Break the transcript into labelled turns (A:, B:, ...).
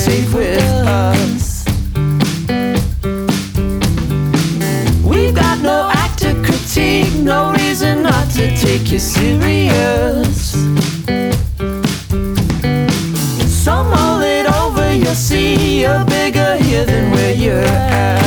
A: safe with us. We've got no act to critique, no reason not to take you serious. So mull it over, you'll see you're bigger here than where you're at.